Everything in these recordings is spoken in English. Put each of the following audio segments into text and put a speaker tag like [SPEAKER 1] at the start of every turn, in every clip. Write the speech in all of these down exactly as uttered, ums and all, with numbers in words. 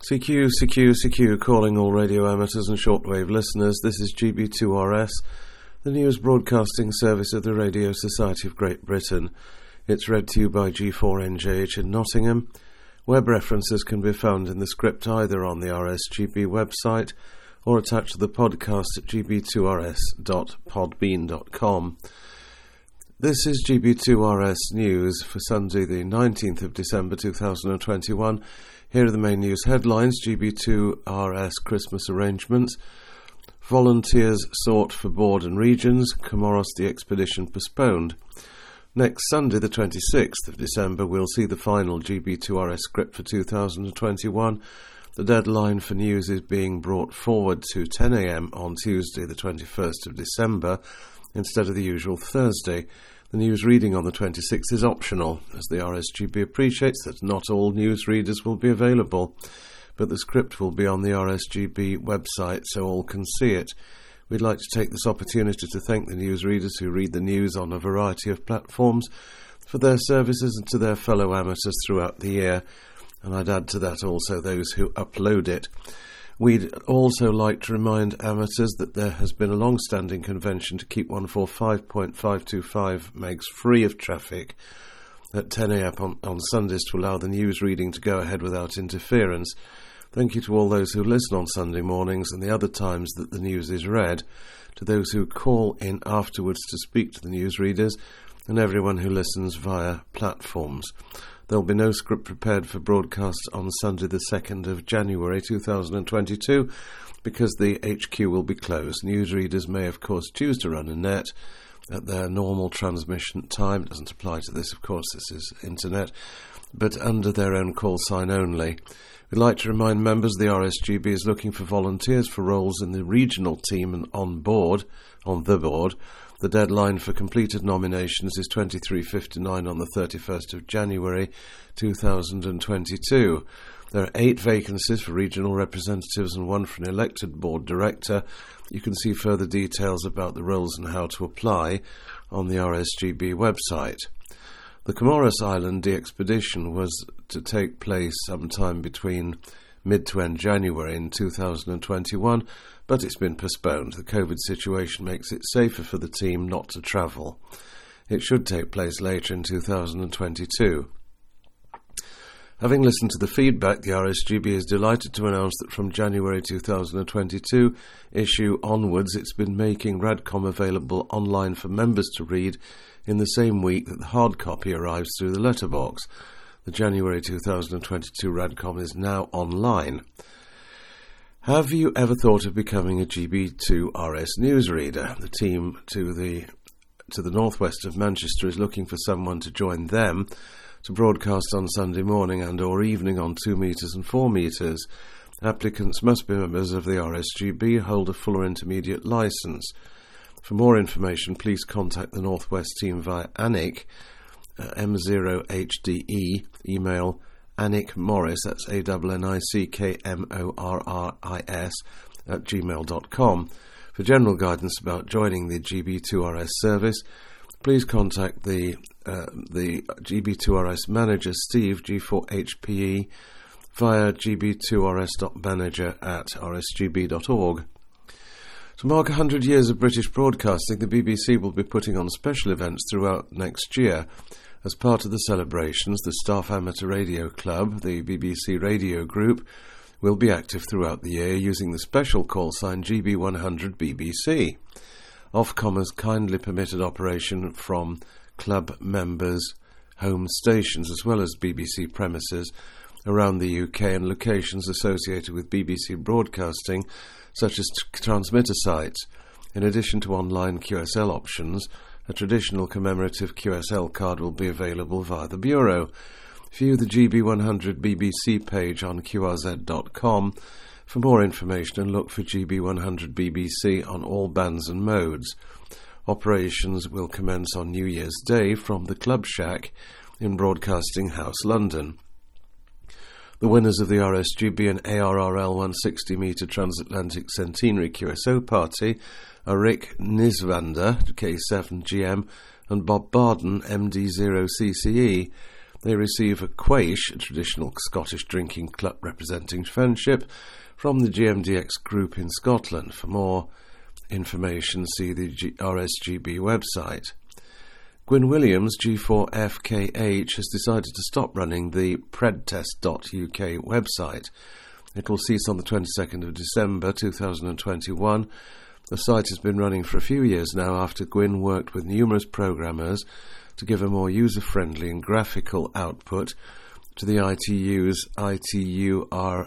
[SPEAKER 1] C Q, C Q, C Q, calling all radio amateurs and shortwave listeners. This is G B two R S, the news broadcasting service of the Radio Society of Great Britain. It's read to you by G four N J H in Nottingham. Web references can be found in the script either on the R S G B website or attached to the podcast at g b two r s dot podbean dot com. This is G B two R S News for Sunday the nineteenth of December two thousand twenty-one. Here are the main news headlines. G B two R S Christmas arrangements. Volunteers sought for board and regions. Comoros the expedition postponed. Next Sunday, the twenty-sixth of December, we'll see the final G B two R S script for two thousand twenty-one. The deadline for news is being brought forward to ten a.m. on Tuesday, the twenty-first of December, instead of the usual Thursday. The news reading on the twenty-sixth is optional, as the R S G B appreciates that not all news readers will be available, but the script will be on the R S G B website so all can see it. We'd like to take this opportunity to thank the news readers who read the news on a variety of platforms for their services and to their fellow amateurs throughout the year, and I'd add to that also those who upload it. We'd also like to remind amateurs that there has been a long-standing convention to keep one forty-five point five two five megs free of traffic at ten a.m. on, on Sundays to allow the news reading to go ahead without interference. Thank you to all those who listen on Sunday mornings and the other times that the news is read, to those who call in afterwards to speak to the newsreaders, and everyone who listens via platforms. There will be no script prepared for broadcast on Sunday the second of January two thousand twenty-two because the H Q will be closed. Newsreaders may of course choose to run a net at their normal transmission time. It doesn't apply to this, of course, this is internet, but under their own call sign only. We'd like to remind members the R S G B is looking for volunteers for roles in the regional team and on board, on the board. The deadline for completed nominations is twenty-three fifty-nine on the thirty-first of January two thousand twenty-two. There are eight vacancies for regional representatives and one for an elected board director. You can see further details about the roles and how to apply on the R S G B website. The Comoros Island de-expedition was to take place sometime between mid to end January in two thousand twenty-one, but it's been postponed. The COVID situation makes it safer for the team not to travel. It should take place later in two thousand twenty-two. Having listened to the feedback, the R S G B is delighted to announce that from January two thousand twenty-two issue onwards, it's been making Radcom available online for members to read in the same week that the hard copy arrives through the letterbox. The January two thousand twenty-two Radcom is now online. Have you ever thought of becoming a G B two R S newsreader? The team to the to the northwest of Manchester is looking for someone to join them to broadcast on Sunday morning and or evening on two metres and four metres. Applicants must be members of the R S G B, hold a full or intermediate licence. For more information, please contact the Northwest team via ANIC, uh, M zero H D E, email Anik Morris, that's A N N I C K M O R R I S, at gmail dot com. For general guidance about joining the G B two R S service, please contact the uh, the G B two R S manager, Steve, G four H P E, via g b two r s dot manager at r s g b dot org. To mark one hundred years of British broadcasting, the B B C will be putting on special events throughout next year. As part of the celebrations, the Staff Amateur Radio Club, the B B C Radio Group, will be active throughout the year using the special call sign G B one hundred B B C. Ofcom has kindly permitted operation from club members' home stations as well as B B C premises around the U K and locations associated with B B C broadcasting, such as t- transmitter sites. In addition to online Q S L options, a traditional commemorative Q S L card will be available via the Bureau. View the G B one hundred B B C page on Q R Z dot com for more information and look for G B one hundred B B C on all bands and modes. Operations will commence on New Year's Day from the Club Shack in Broadcasting House, London. The winners of the R S G B and A R R L one hundred sixty metre Transatlantic Centenary Q S O party are Rick Nisvander, K seven G M, and Bob Barden, M D zero C C E. They receive a quaish, a traditional Scottish drinking club representing friendship, from the G M D X group in Scotland. For more information, see the G- R S G B website. Gwyn Williams, G four F K H, has decided to stop running the predtest dot U K website. It will cease on the twenty-second of December two thousand twenty-one. The site has been running for a few years now after Gwyn worked with numerous programmers to give a more user-friendly and graphical output to the I T U's I T U R,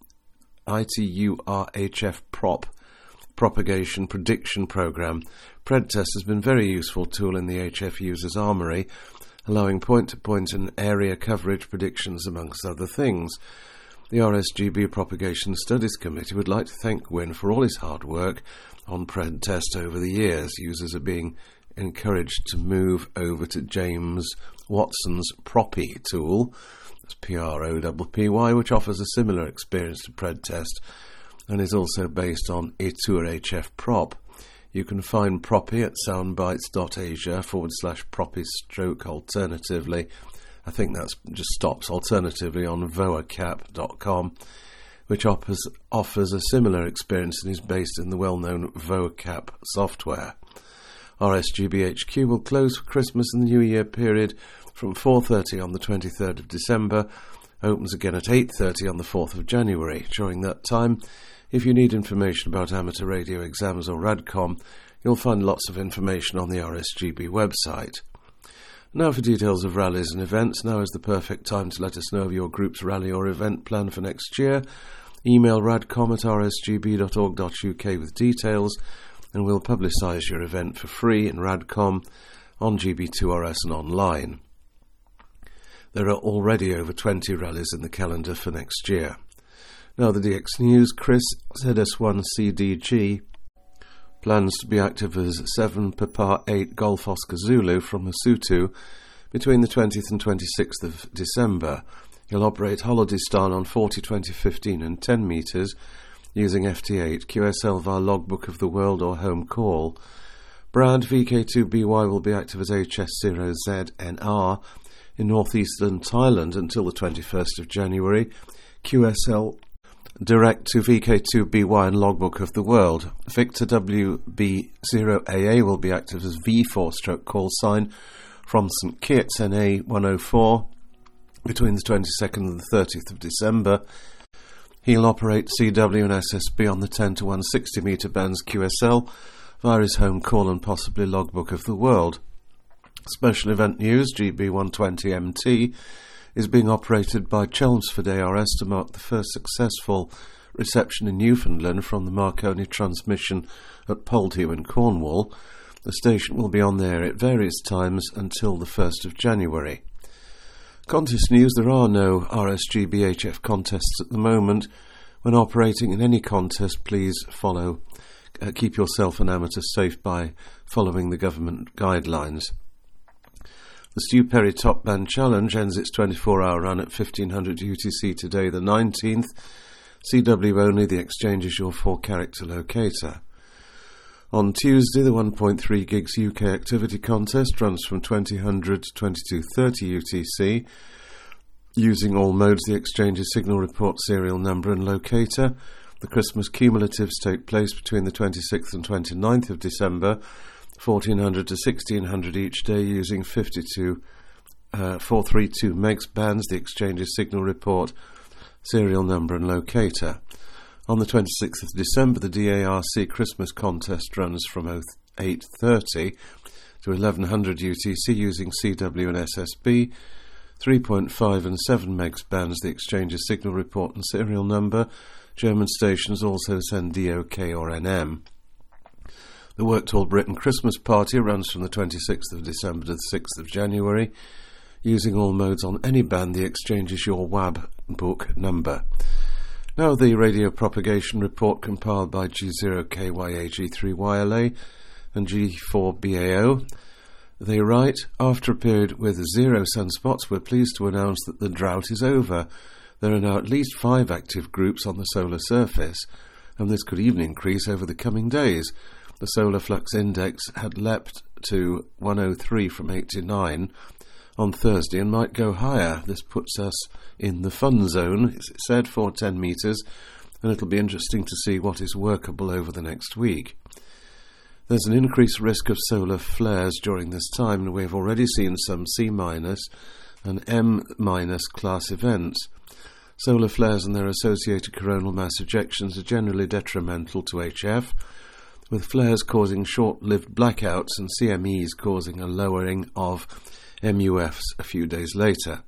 [SPEAKER 1] I T U R H F prop propagation prediction program. Predtest has been a very useful tool in the H F user's armoury, allowing point-to-point and area coverage predictions amongst other things. The R S G B Propagation Studies Committee would like to thank Gwyn for all his hard work on Predtest over the years. Users are being encouraged to move over to James Watson's Proppy tool, that's P R O P P Y, which offers a similar experience to Predtest and is also based on Itur H F Prop. You can find Proppy at soundbites.asia forward slash Proppy stroke alternatively. I think that's just stops alternatively on vocap dot com, which offers, offers a similar experience and is based in the well-known vocap software. R S G B H Q will close for Christmas and the New Year period from four thirty on the twenty-third of December, opens again at eight thirty on the fourth of January. During that time, if you need information about amateur radio exams or RADCOM, you'll find lots of information on the R S G B website. Now for details of rallies and events. Now is the perfect time to let us know of your group's rally or event plan for next year. Email radcom at r s g b dot org dot u k with details, and we'll publicise your event for free in RADCOM, on G B two R S and online. There are already over twenty rallies in the calendar for next year. Now the D X News. Chris, Z S one C D G, plans to be active as seven Papa eight Golf Oscar Zulu from Masutu between the twentieth and twenty-sixth of December. He'll operate holiday style on forty, twenty, fifteen and ten metres using F T eight, Q S L via Logbook of the World or Home Call. Brad, V K two B Y, will be active as H S zero Z N R in northeastern Thailand until the twenty-first of January. Q S L direct to V K two B Y and Logbook of the World. Victor W B zero A A will be active as V four stroke call sign from St Kitts N A one oh four between the twenty-second and the thirtieth of December. He'll operate C W and S S B on the ten to one sixty metre bands Q S L via his home call and possibly Logbook of the World. Special event news. G B one twenty M T is being operated by Chelmsford A R S to mark the first successful reception in Newfoundland from the Marconi transmission at Poldhu in Cornwall. The station will be on there at various times until the first of January. Contest news. There are no R S G B H F contests at the moment. When operating in any contest, please follow, uh, keep yourself and amateurs safe by following the government guidelines. The Stu Perry Top Band Challenge ends its twenty-four hour run at fifteen hundred U T C today, the nineteenth. C W only, the exchange is your four-character locator. On Tuesday, the one point three gigs U K activity contest runs from twenty hundred to twenty-two thirty U T C. Using all modes, the exchange's signal report, serial number and locator. The Christmas cumulatives take place between the twenty-sixth and twenty-ninth of December, fourteen hundred to sixteen hundred each day, using fifty-two uh, four thirty-two megs bands, the exchange's signal report, serial number and locator. On the twenty-sixth of December, the D A R C Christmas contest runs from eight thirty to eleven hundred U T C using C W and S S B, three point five and seven megs bands, the exchange's signal report and serial number. German stations also send D O K or N M. The Work Tall Britain Christmas Party runs from the twenty-sixth of December to the sixth of January. Using all modes on any band, the exchange is your W A B book number. Now the radio propagation report compiled by G zero K Y A G three Y L A and G four B A O. They write, after a period with zero sunspots, we're pleased to announce that the drought is over. There are now at least five active groups on the solar surface, and this could even increase over the coming days. The solar flux index had leapt to one oh three from eighty-nine, on Thursday and might go higher. This puts us in the fun zone, as it said, for ten metres, and it'll be interesting to see what is workable over the next week. There's an increased risk of solar flares during this time, and we've already seen some C- and M- class events. Solar flares and their associated coronal mass ejections are generally detrimental to H F, with flares causing short-lived blackouts and C M Es causing a lowering of M U Fs a few days later.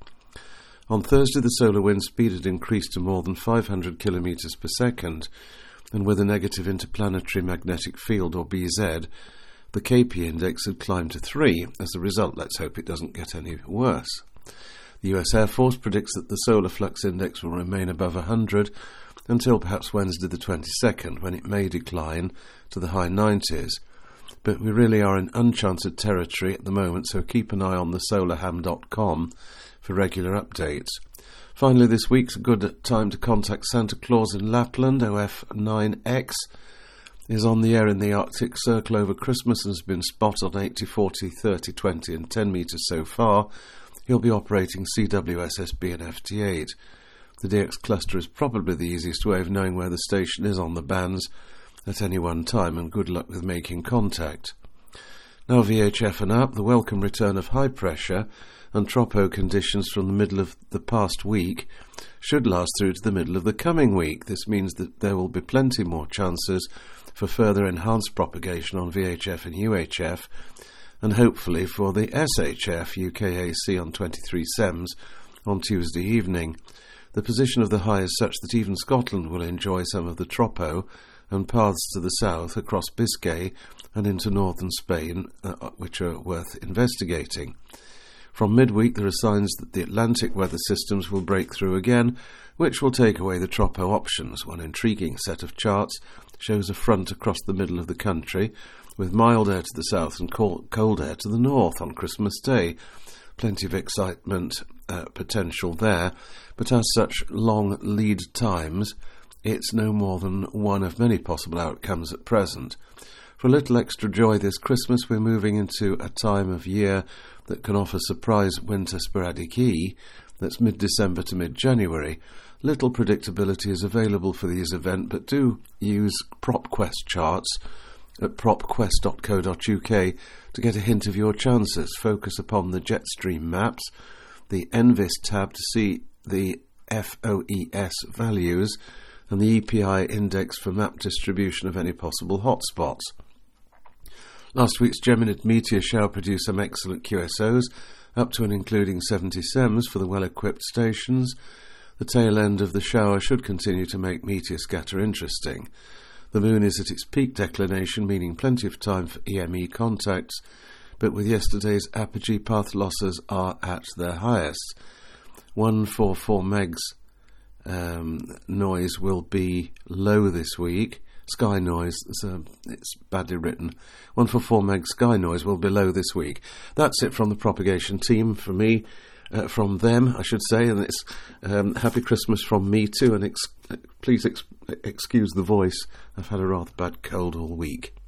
[SPEAKER 1] On Thursday, the solar wind speed had increased to more than five hundred kilometres per second, and with a negative interplanetary magnetic field, or B Z, the K P index had climbed to three. As a result, let's hope it doesn't get any worse. The U S Air Force predicts that the solar flux index will remain above one hundred until perhaps Wednesday the twenty-second, when it may decline to the high nineties. But we really are in uncharted territory at the moment, so keep an eye on the solarham dot com for regular updates. Finally, this week's a good time to contact Santa Claus in Lapland. O F nine X is on the air in the Arctic Circle over Christmas and has been spotted on eighty, forty, thirty, twenty and ten metres so far. He'll be operating C W S S B and F T eight. The D X cluster is probably the easiest way of knowing where the station is on the bands at any one time, and good luck with making contact. Now V H F and up, the welcome return of high pressure and tropo conditions from the middle of the past week should last through to the middle of the coming week. This means that there will be plenty more chances for further enhanced propagation on V H F and U H F, and hopefully for the S H F U K A C on twenty-three S E M S on Tuesday evening. The position of the high is such that even Scotland will enjoy some of the tropo, and paths to the south across Biscay and into northern Spain, uh, which are worth investigating. From midweek, there are signs that the Atlantic weather systems will break through again, which will take away the tropo options. One intriguing set of charts shows a front across the middle of the country, with mild air to the south and cold air to the north on Christmas Day. Plenty of excitement uh, potential there, but as such long lead times, it's no more than one of many possible outcomes at present. For a little extra joy this Christmas, we're moving into a time of year that can offer surprise winter sporadic E, that's mid-December to mid-January. Little predictability is available for these events, but do use PropQuest charts at prop quest dot co dot U K to get a hint of your chances. Focus upon the Jetstream maps, the Envis tab to see the F O E S values, and the E P I index for map distribution of any possible hotspots. Last week's Geminid meteor shower produced some excellent Q S Os, up to and including seventy S E M S for the well-equipped stations. The tail end of the shower should continue to make meteor scatter interesting. The moon is at its peak declination, meaning plenty of time for E M E contacts, but with yesterday's apogee, path losses are at their highest. one hundred forty-four megs um, noise will be low this week. Sky noise, it's, uh, it's badly written. one hundred forty-four meg sky noise will be low this week. That's it from the propagation team, for me, uh, from them, I should say, and it's um, happy Christmas from me too, and ex- please ex- excuse the voice. I've had a rather bad cold all week.